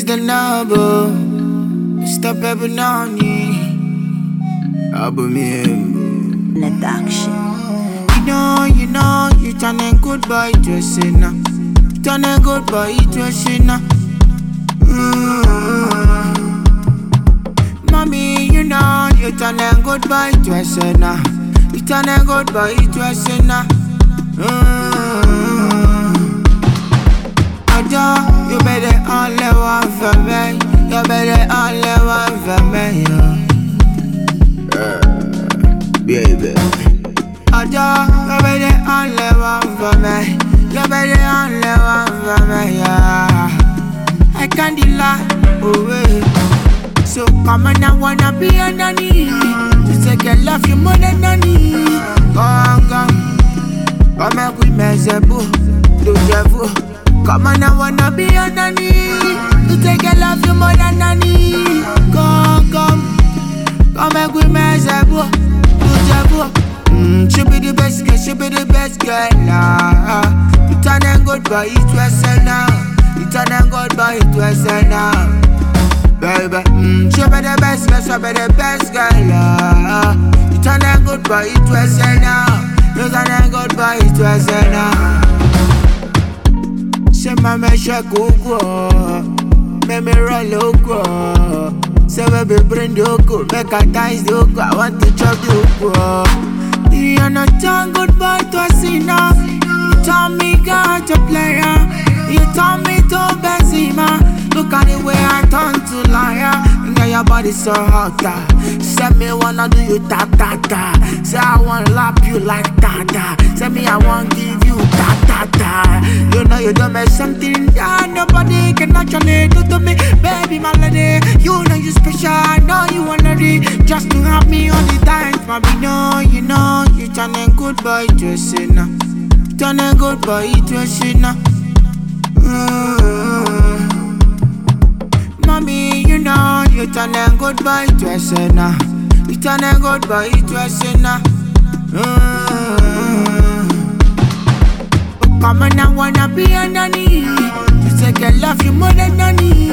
nigga nabo, stop every nani. Abo miembo. Net action. You know, you turning good boy to a sinner. You turning good boy to a sinner. Mommy, you know, you turning good boy to a sinner. You turning good boy to a sinner. You better only one for me. You better only one for me, baby. You better only one for me. You better only one for me, I can't deny, So come on, I wanna be a nanny. To take care love you more than nanny. Come make we mess up, do devil. Come on, I wanna be a nanny. To take care love you more than nanny. Come make we mess up, do devil. She be the best girl, she be the best girl. You turn and good boy, it was now. You turn and good boy, it was now. Baby, she be the best girl, she be the best girl. You turn and good boy, it was now. You turn and good boy, it was now. She mama she go, make me roll go. Say baby bring the go, make a dance the go. I want to chop the go. You're not a good boy to a sinner. You told me God to player. You told me to Benzema. Look at the way I turn to liar. Now your body so hot. Say me wanna do you ta-ta-ta. Say I wanna lap you like ta-ta. Say me I wanna give you ta-ta-ta. You know you don't make something that nobody can actually do to me. Baby my lady, you know you special. I know you wanna be just to have me all the time. Mommy, you know you turning good boy to a sinner. You turning good boy to a sinner. Mommy, you know you turning good boy to a sinner. You turning good boy to a sinner. Come on, I wanna be a nanny. You take care love you more than nanny.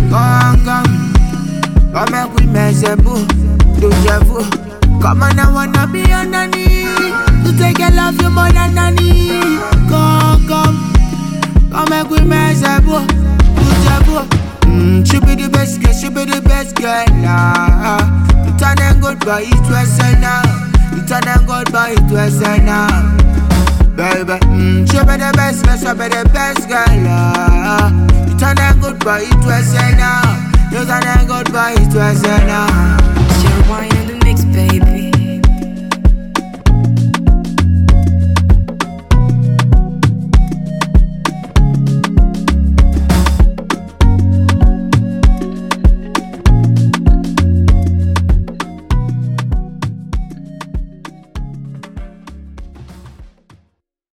Come make we mess up, do devil. Come on, I wanna be a nanny. You take care love you more than nanny. Come make we mess up, do devil. She be the best girl, she be the best girl. You turn and good boy, it was now. You turn and good boy, it was now. Baby, she be the best girl, she be the best girl. You turn and good boy, it was now. You turn and good boy, it was now.